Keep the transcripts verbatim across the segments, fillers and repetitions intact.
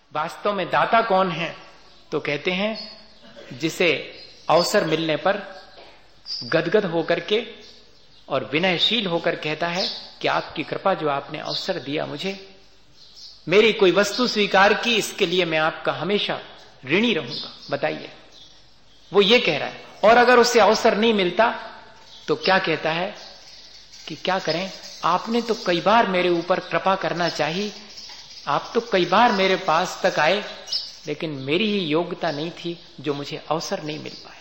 वास्तव में दाता कौन है? तो कहते हैं जिसे अवसर मिलने पर गदगद होकर के और विनयशील होकर कहता है कि आपकी कृपा, जो आपने अवसर दिया मुझे, मेरी कोई वस्तु स्वीकार की, इसके लिए मैं आपका हमेशा ऋणी रहूंगा। बताइए, वो ये कह रहा है। और अगर उसे अवसर नहीं मिलता तो क्या कहता है कि क्या करें, आपने तो कई बार मेरे ऊपर कृपा करना चाहिए, आप तो कई बार मेरे पास तक आए, लेकिन मेरी ही योग्यता नहीं थी जो मुझे अवसर नहीं मिल पाया।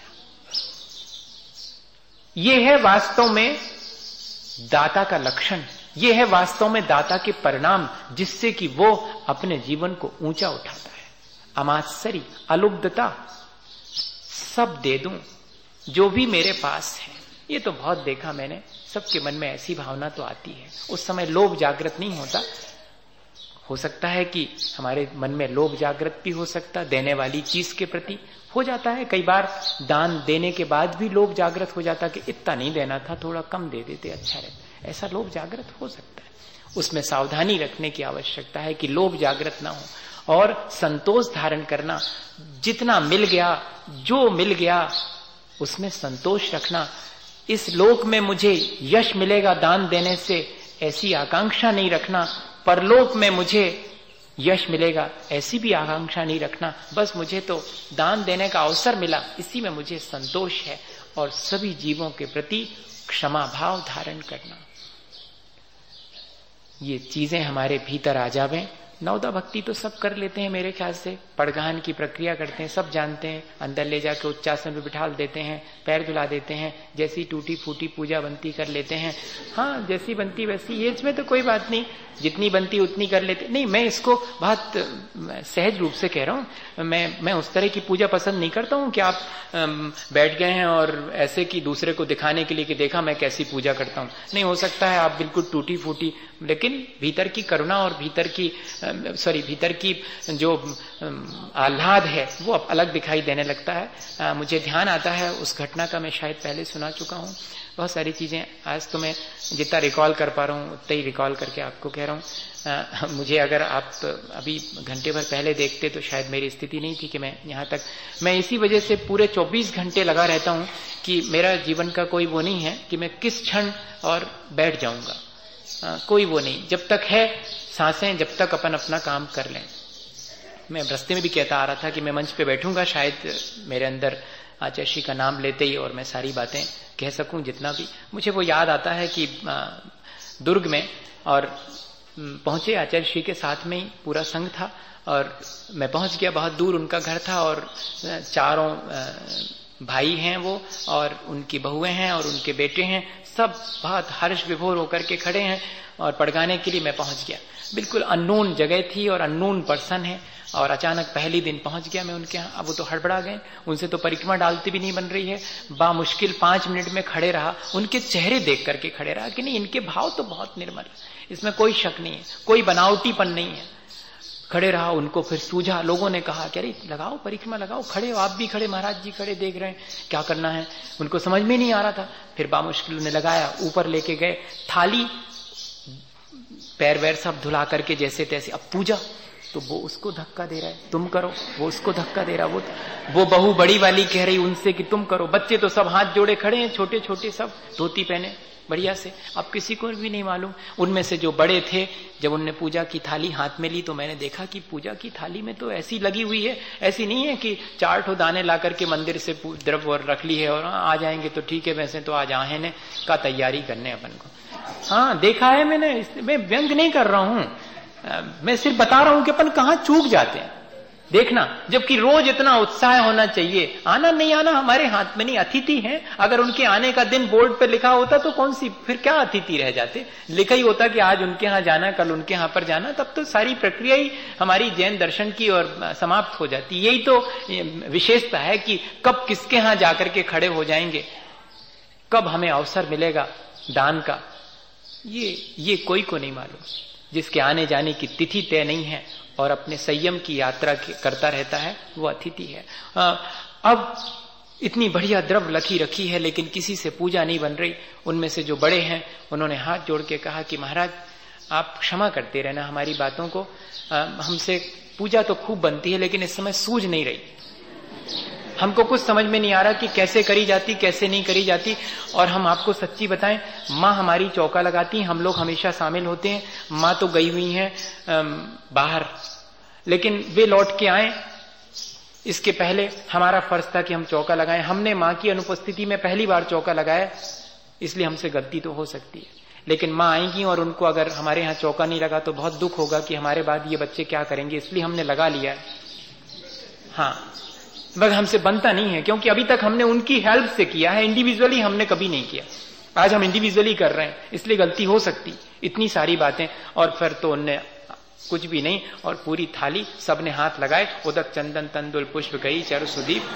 यह है वास्तव में दाता का लक्षण, यह है वास्तव में दाता के परिणाम, जिससे कि वो अपने जीवन को ऊंचा उठाता है। अमात्सरी, अलुब्धता, सब दे दूं जो भी मेरे पास है। ये तो बहुत देखा मैंने, सबके मन में ऐसी भावना तो आती है। उस समय लोभ जागृत नहीं होता, हो सकता है कि हमारे मन में लोभ जागृत भी हो सकता, देने वाली चीज के प्रति हो जाता है। कई बार दान देने के बाद भी लोभ जागृत हो जाता कि इतना नहीं देना था, थोड़ा कम दे देते अच्छा रहता, ऐसा लोभ जागृत हो सकता है। उसमें सावधानी रखने की आवश्यकता है कि लोभ जागृत ना हो और संतोष धारण करना। जितना मिल गया, जो मिल गया उसमें संतोष रखना। इस लोक में मुझे यश मिलेगा दान देने से, ऐसी आकांक्षा नहीं रखना। परलोक में मुझे यश मिलेगा, ऐसी भी आकांक्षा नहीं रखना। बस मुझे तो दान देने का अवसर मिला, इसी में मुझे संतोष है। और सभी जीवों के प्रति क्षमा भाव धारण करना, ये चीजें हमारे भीतर आ जावें। नवदा भक्ति तो सब कर लेते हैं मेरे ख्याल से, पड़गान की प्रक्रिया करते हैं, सब जानते हैं। अंदर ले जाकर उच्चासन में बिठा देते हैं, पैर धुला देते हैं, जैसी टूटी फूटी पूजा बनती कर लेते हैं। हाँ, जैसी बनती वैसी, ये इसमें तो कोई बात नहीं, जितनी बनती उतनी कर लेते। नहीं, मैं इसको बहुत सहज रूप से कह रहा हूं। मैं मैं उस तरह की पूजा पसंद नहीं करता हूं कि आप बैठ गए हैं और ऐसे कि दूसरे को दिखाने के लिए कि देखा मैं कैसी पूजा करता हूं। नहीं, हो सकता है आप बिल्कुल टूटी फूटी, लेकिन भीतर की करुणा और भीतर की सॉरी भीतर की जो आह्लाद है वो अब अलग दिखाई देने लगता है। आ, मुझे ध्यान आता है उस घटना का, मैं शायद पहले सुना चुका हूं। बहुत सारी चीजें आज तो मैं जितना रिकॉल कर पा रहा हूं उतना ही रिकॉल करके आपको कह रहा हूं। मुझे अगर आप अभी घंटे भर पहले देखते तो शायद मेरी स्थिति नहीं थी कि मैं यहाँ तक, मैं इसी वजह से पूरे चौबीस घंटे लगा रहता हूं कि मेरा जीवन का कोई वो नहीं है कि मैं किस क्षण और बैठ जाऊंगा। आ, कोई वो नहीं, जब तक है सांसें, जब तक अपन अपना काम कर लें। मैं रास्ते में भी कहता आ रहा था कि मैं मंच पे बैठूंगा, शायद मेरे अंदर आचार्य श्री का नाम लेते ही और मैं सारी बातें कह सकूं जितना भी। मुझे वो याद आता है कि दुर्ग में और पहुंचे आचार्य श्री के साथ में ही पूरा संघ था और मैं पहुंच गया, बहुत दूर उनका घर था और चारों भाई हैं वो और उनकी बहुएं हैं और उनके बेटे हैं, सब बहुत हर्ष विभोर होकर के खड़े हैं और पड़गाने के लिए मैं पहुंच गया। बिल्कुल अननोन जगह थी और अननोन पर्सन है और अचानक पहली दिन पहुंच गया मैं उनके यहाँ। अब वो तो हड़बड़ा गए, उनसे तो परिक्रमा डालती भी नहीं बन रही है। बा मुश्किल पांच मिनट में खड़े रहा, उनके चेहरे देख करके खड़े रहा कि नहीं, इनके भाव तो बहुत निर्मल, इसमें कोई शक नहीं है, कोई बनावटीपन नहीं है। खड़े रहा, उनको फिर सूझा, लोगों ने कहा कि अरे लगाओ परिक्रमा लगाओ, खड़े हो आप भी खड़े, महाराज जी खड़े देख रहे हैं क्या करना है। उनको समझ में नहीं आ रहा था। फिर बामुश्किल ने लगाया, ऊपर लेके गए, थाली पैर वैर सब धुला करके जैसे तैसे। अब पूजा तो वो उसको धक्का दे रहा है, तुम करो, वो उसको धक्का दे रहा। वो वो बहू बड़ी वाली कह रही उनसे कि तुम करो। बच्चे तो सब हाथ जोड़े खड़े हैं, छोटे छोटे सब धोती पहने बढ़िया से। अब किसी को भी नहीं मालूम। उनमें से जो बड़े थे, जब उनने पूजा की थाली हाथ में ली तो मैंने देखा कि पूजा की थाली में तो ऐसी लगी हुई है, ऐसी नहीं है कि चार ठो दाने ला करके मंदिर से द्रव्य और रख ली है और आ जाएंगे तो ठीक है, वैसे तो आज आहे ने का तैयारी करने अपन को। हाँ देखा है मैंने, मैं व्यंग नहीं कर रहा हूं, मैं सिर्फ बता रहा हूं कि अपन कहां चूक जाते हैं। देखना, जबकि रोज इतना उत्साह होना चाहिए। आना नहीं आना हमारे हाथ में नहीं, अतिथि हैं। अगर उनके आने का दिन बोर्ड पे लिखा होता तो कौन सी, फिर क्या अतिथि रह जाते। लिखा ही होता कि आज उनके यहाँ जाना, कल उनके यहाँ पर जाना, तब तो सारी प्रक्रिया ही हमारी जैन दर्शन की और समाप्त हो जाती। यही तो विशेषता है कि कब किसके यहाँ जाकर के खड़े हो जाएंगे, कब हमें अवसर मिलेगा दान का, ये ये कोई को नहीं मालूम। जिसके आने जाने की तिथि तय नहीं है और अपने संयम की यात्रा करता रहता है, वो अतिथि है। आ, अब इतनी बढ़िया द्रव्य लखी रखी है लेकिन किसी से पूजा नहीं बन रही। उनमें से जो बड़े हैं उन्होंने हाथ जोड़ के कहा कि महाराज आप क्षमा करते रहना हमारी बातों को, हमसे पूजा तो खूब बनती है लेकिन इस समय सूझ नहीं रही, हमको कुछ समझ में नहीं आ रहा कि कैसे करी जाती कैसे नहीं करी जाती। और हम आपको सच्ची बताएं, माँ हमारी चौका लगाती, हम लोग हमेशा शामिल होते हैं। माँ तो गई हुई हैं बाहर, लेकिन वे लौट के आए, इसके पहले हमारा फर्ज था कि हम चौका लगाएं। हमने माँ की अनुपस्थिति में पहली बार चौका लगाया, इसलिए हमसे गलती तो हो सकती है। लेकिन माँ आएंगी और उनको अगर हमारे यहाँ चौका नहीं लगा तो बहुत दुख होगा कि हमारे बाद ये बच्चे क्या करेंगे, इसलिए हमने लगा लिया है। हाँ, मगर हमसे बनता नहीं है, क्योंकि अभी तक हमने उनकी हेल्प से किया है, इंडिविजुअली हमने कभी नहीं किया। आज हम इंडिविजुअली कर रहे हैं, इसलिए गलती हो सकती, इतनी सारी बातें। और फिर तो उनने कुछ भी नहीं, और पूरी थाली सबने हाथ लगाए, उदक चंदन तंदुल पुष्प गई चरु सुदीप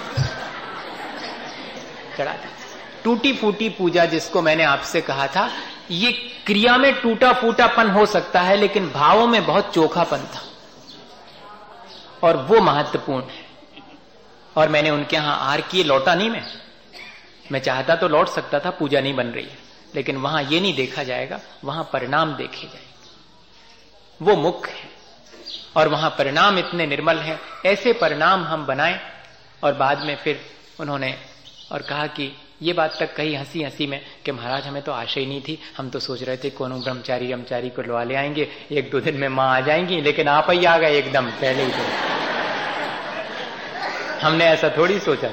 चढ़ा। टूटी फूटी पूजा जिसको मैंने आपसे कहा था, ये क्रिया में टूटा फूटापन हो सकता है, लेकिन भावों में बहुत चोखापन था, और वो महत्वपूर्ण है। और मैंने उनके यहां आहार किए, लौटा नहीं मैं मैं चाहता तो लौट सकता था, पूजा नहीं बन रही है, लेकिन वहां ये नहीं देखा जाएगा, वहां परिणाम देखे जाएंगे, वो मुख्य है। और वहां परिणाम इतने निर्मल हैं, ऐसे परिणाम हम बनाएं। और बाद में फिर उन्होंने और कहा कि ये बात तक कही हंसी हंसी में कि महाराज हमें तो आशा ही नहीं थी, हम तो सोच रहे थे कौन ब्रह्मचारी ब्रह्मचारी को लवा ले आएंगे, एक दो दिन में माँ आ जाएंगी, लेकिन आप ही आ गए एकदम पहले ही तो। हमने ऐसा थोड़ी सोचा।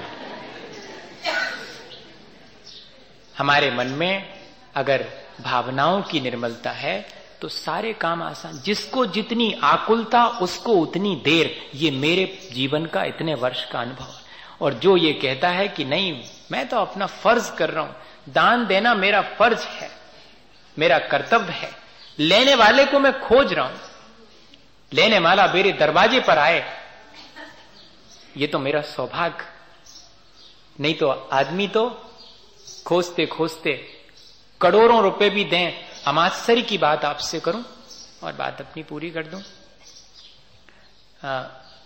हमारे मन में अगर भावनाओं की निर्मलता है तो सारे काम आसान। जिसको जितनी आकुलता उसको उतनी देर, ये मेरे जीवन का इतने वर्ष का अनुभव है। और जो ये कहता है कि नहीं मैं तो अपना फर्ज कर रहा हूं, दान देना मेरा फर्ज है, मेरा कर्तव्य है, लेने वाले को मैं खोज रहा हूं, लेने वाला मेरे दरवाजे पर आए, ये तो मेरा सौभाग्य। नहीं तो आदमी तो खोजते खोजते करोड़ों रुपए भी दें। अमाश्चर्य की बात आपसे करूं और बात अपनी पूरी कर दूं। आ,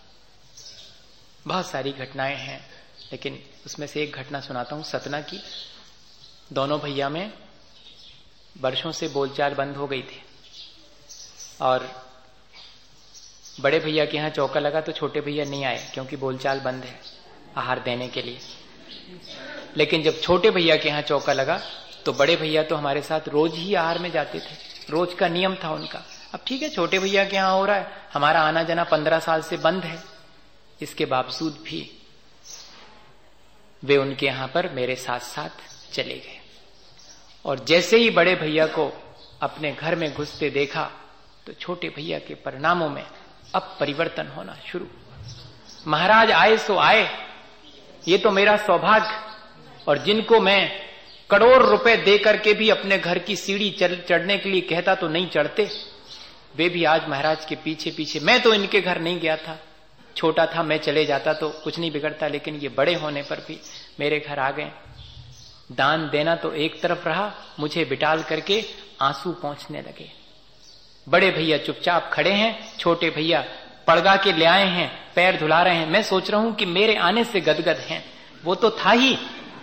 बहुत सारी घटनाएं हैं, लेकिन उसमें से एक घटना सुनाता हूं सतना की। दोनों भैया में वर्षों से बोलचाल बंद हो गई थी, और बड़े भैया के यहां चौका लगा तो छोटे भैया नहीं आए, क्योंकि बोलचाल बंद है आहार देने के लिए। लेकिन जब छोटे भैया के यहां चौका लगा तो बड़े भैया तो हमारे साथ रोज ही आहार में जाते थे, रोज का नियम था उनका। अब ठीक है, छोटे भैया के यहां हो रहा है, हमारा आना जाना पंद्रह साल से बंद है, इसके बावजूद भी वे उनके यहां पर मेरे साथ साथ चले गए। और जैसे ही बड़े भैया को अपने घर में घुसते देखा तो छोटे भैया के परिणामों में अब परिवर्तन होना शुरू हुआ। महाराज आए सो आए, ये तो मेरा सौभाग्य। और जिनको मैं करोड़ रुपए दे करके भी अपने घर की सीढ़ी चढ़ने के लिए कहता तो नहीं चढ़ते, वे भी आज महाराज के पीछे पीछे। मैं तो इनके घर नहीं गया था, छोटा था, मैं चले जाता तो कुछ नहीं बिगड़ता, लेकिन ये बड़े होने पर भी मेरे घर आ गए। दान देना तो एक तरफ रहा, मुझे बिटाल करके आंसू पहुंचने लगे। बड़े भैया चुपचाप खड़े हैं, छोटे भैया पड़गा के ले आए हैं, पैर धुला रहे हैं। मैं सोच रहा हूं कि मेरे आने से गदगद हैं, वो तो था ही,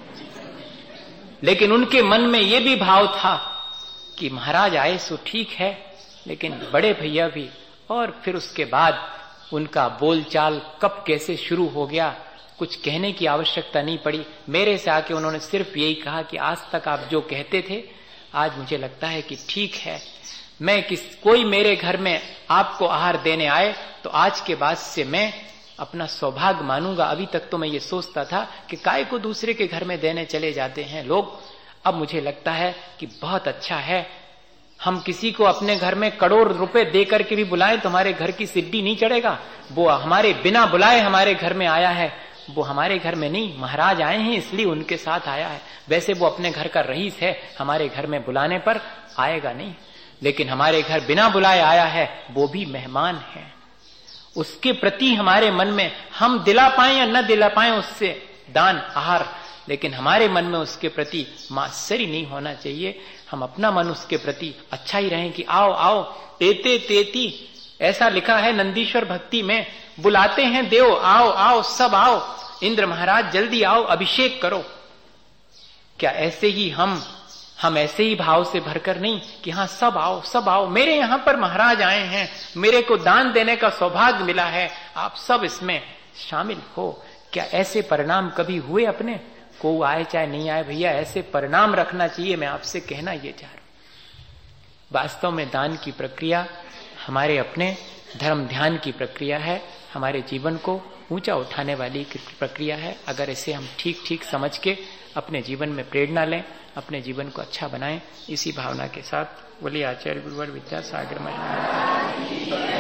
लेकिन उनके मन में ये भी भाव था कि महाराज आए सो ठीक है, लेकिन बड़े भैया भी। और फिर उसके बाद उनका बोलचाल कब कैसे शुरू हो गया, कुछ कहने की आवश्यकता नहीं पड़ी। मेरे से आके उन्होंने सिर्फ यही कहा कि आज तक आप जो कहते थे, आज मुझे लगता है कि ठीक है, मैं किस कोई मेरे घर में आपको आहार देने आए तो आज के बाद से मैं अपना सौभाग्य मानूंगा। अभी तक तो मैं ये सोचता था कि काय को दूसरे के घर में देने चले जाते हैं लोग, अब मुझे लगता है कि बहुत अच्छा है, हम किसी को अपने घर में करोड़ रुपए दे करके भी बुलाएं तो हमारे घर की सीढ़ी नहीं चढ़ेगा। वो हमारे बिना बुलाए हमारे घर में आया है, वो हमारे घर में नहीं, महाराज आए हैं इसलिए उनके साथ आया है। वैसे वो अपने घर का रईस है, हमारे घर में बुलाने पर आएगा नहीं, लेकिन हमारे घर बिना बुलाए आया है, वो भी मेहमान है। उसके प्रति हमारे मन में, हम दिला पाए या न दिला पाए उससे दान आहार, लेकिन हमारे मन में उसके प्रति मात्सर्य नहीं होना चाहिए। हम अपना मन उसके प्रति अच्छा ही रहें कि आओ आओ तेते तेती, ऐसा लिखा है नंदीश्वर भक्ति में, बुलाते हैं देव, आओ आओ सब आओ, इंद्र महाराज जल्दी आओ, अभिषेक करो। क्या ऐसे ही हम हम ऐसे ही भाव से भरकर नहीं कि हाँ सब आओ सब आओ, मेरे यहां पर महाराज आए हैं, मेरे को दान देने का सौभाग्य मिला है, आप सब इसमें शामिल हो। क्या ऐसे परिणाम कभी हुए अपने? को आए चाहे नहीं आए भैया, ऐसे परिणाम रखना चाहिए। मैं आपसे कहना ये चाह रहा हूं। वास्तव में दान की प्रक्रिया हमारे अपने धर्म ध्यान की प्रक्रिया है, हमारे जीवन को ऊंचा उठाने वाली प्रक्रिया है। अगर इसे हम ठीक ठीक समझ के अपने जीवन में प्रेरणा लें, अपने जीवन को अच्छा बनाएं, इसी भावना के साथ बोलिए आचार्य गुरुवर विद्यासागर महाराज।